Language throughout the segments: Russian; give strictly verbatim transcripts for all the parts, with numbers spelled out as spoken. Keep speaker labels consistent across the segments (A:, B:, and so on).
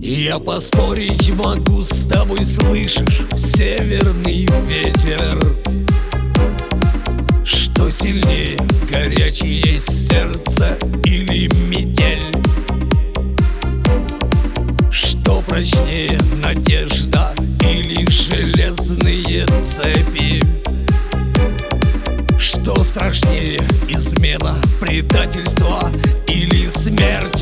A: Я поспорить могу с тобой, слышишь, северный ветер, что сильнее, горячее сердце или метель, что прочнее, надежда или железные цепи, что страшнее, измена, предательство или смерть.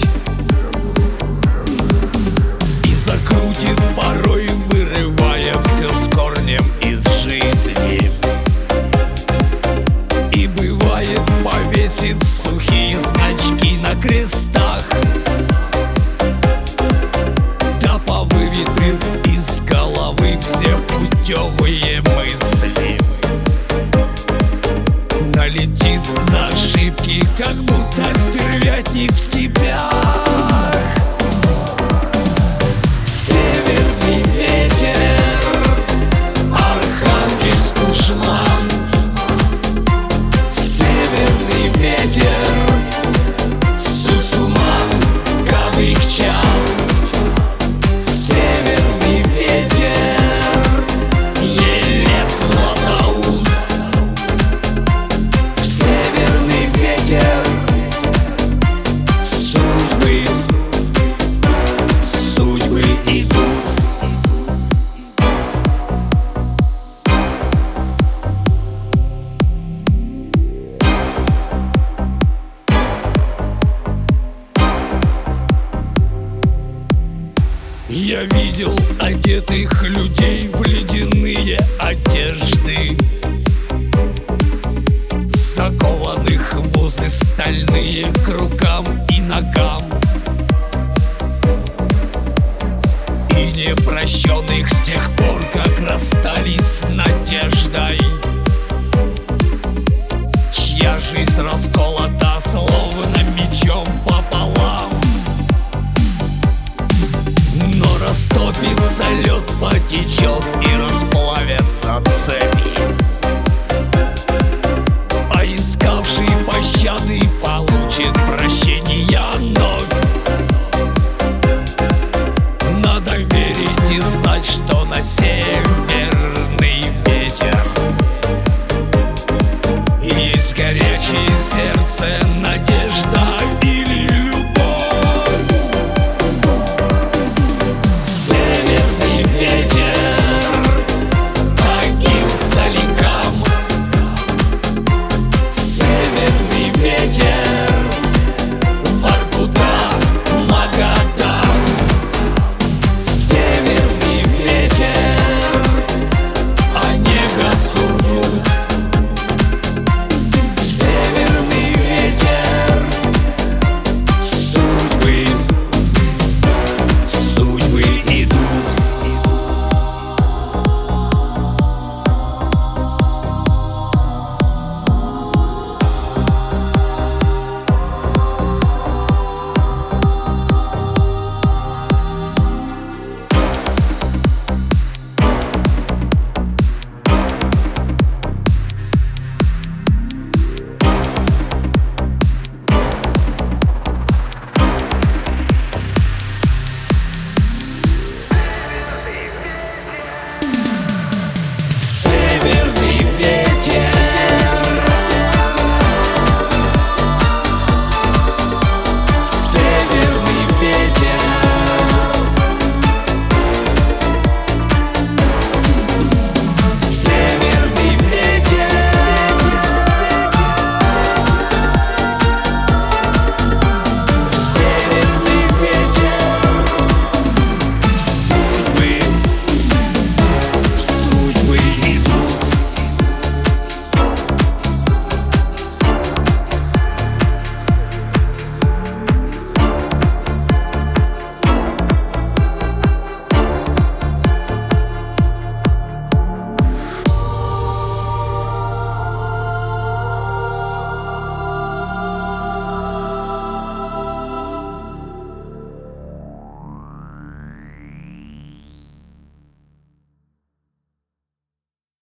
A: Закрутит порой, вырывая все с корнем из жизни, и бывает повесит сухие значки на крестах, да повыветрит из головы все путевые мысли, налетит на ошибки, как будто стервятник в степях. Я видел одетых людей в ледяные одежды, закованных в узы стальные к рукам и ногам, и непрощенных с тех пор, как расстались с надеждой, чья жизнь расколота словно мечом пополам. Растопится лед, потечет и расплавятся цепи, а искавший пощады получит прощение.